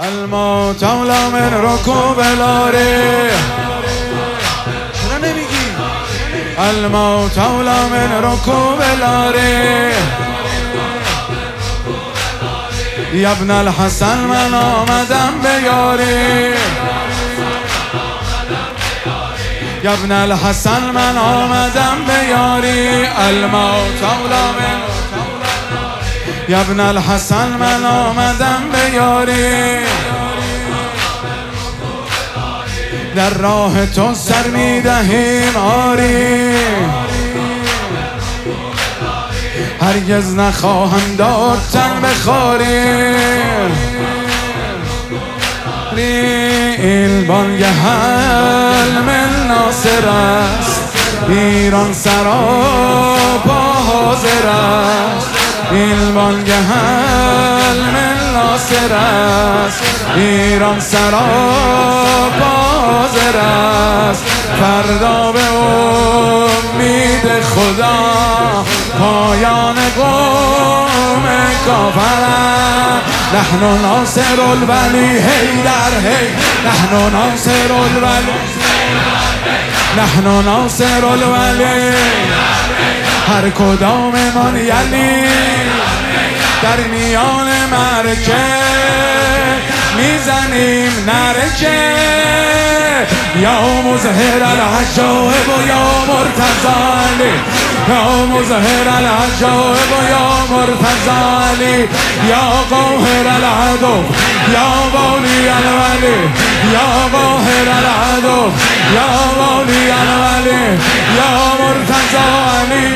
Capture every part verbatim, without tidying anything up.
الموت اولا من رکوب الاره. چرا نمیگی؟ الموت اولا من رکوب الاره. یا ابن الحسن من آمدم به یاری. یا ابن الحسن من آمدم به یاری. الموت اولا من، یا ابن الحسن من آمدم به یاری. در راه تو سر میدهیم آری. هرگز نخواهم داد تن بخواری. این بانگ حلم ناصر است، ایران سراپا حاضر است. این بانگ حلم ناصر است، ایران سراپا حاضر است. فردا به امید خدا پایان قوم کافر. نحن ناصر الولی حیدر هی، نحن ناصر الولی، نحن ناصر الولی. هر کدام من یلی در میان مرکه میزنیم نرکه. یا مظهر العجائب و یا مرتضی علی، یا مظهر العجائب و یا مرتضی علی. یا قاهر العدو یا والی الولی، یا قاهر العدو یا والی الولی. یا مرتضی علی.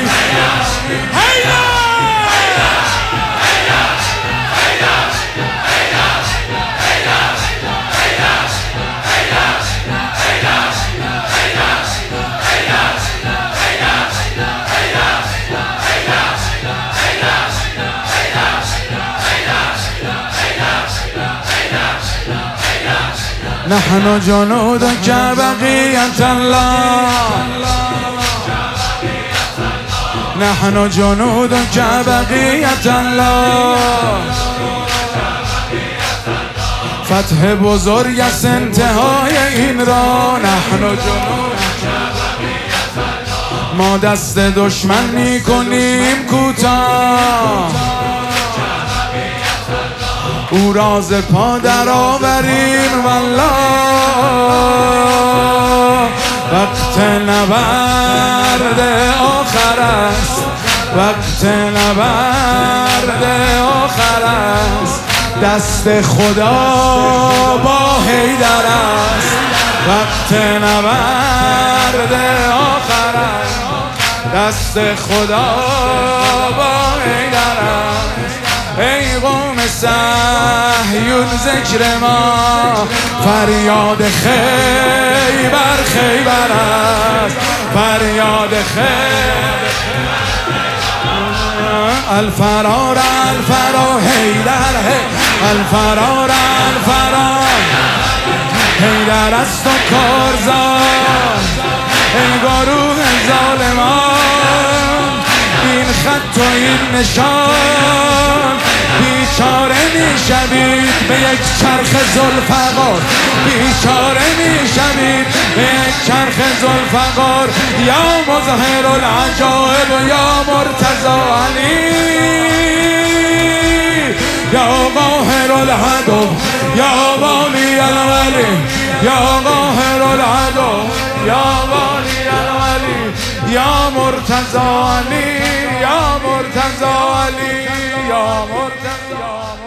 نحن جنودك بقية الله، نحن جنودك بقية الله. فتح بزرگ است انتهای این را. نحن جنودک، ما دست دشمن میکنیم کوتاه. او راز پا در آوریم والله. وقت نبرد آخر است، وقت نبرد آخر است. دست خدا با حیدر است، وقت نبرد آخر است. دست خدا با حیدر است. ای قوم صهیون ذکر ما، فریاد خیبر خیبر است. فریاد خیبر الفرار الفرار حیدر هی، الفرار الفرار حیدر است و کارزار. ای گروه ظالمان این خط و این نشان، بیچاره میشوید به یک چرخ ذوالفقار. بیچاره میشوید به یک چرخ ذوالفقار. یا مظهر العجائب و یا مرتضی علی. یا قاهر العدو یا والی الولی، یا قاهر العدو یا والی الولی. یا مرتضی علی، یا مرتضی علی، یا مرتضی.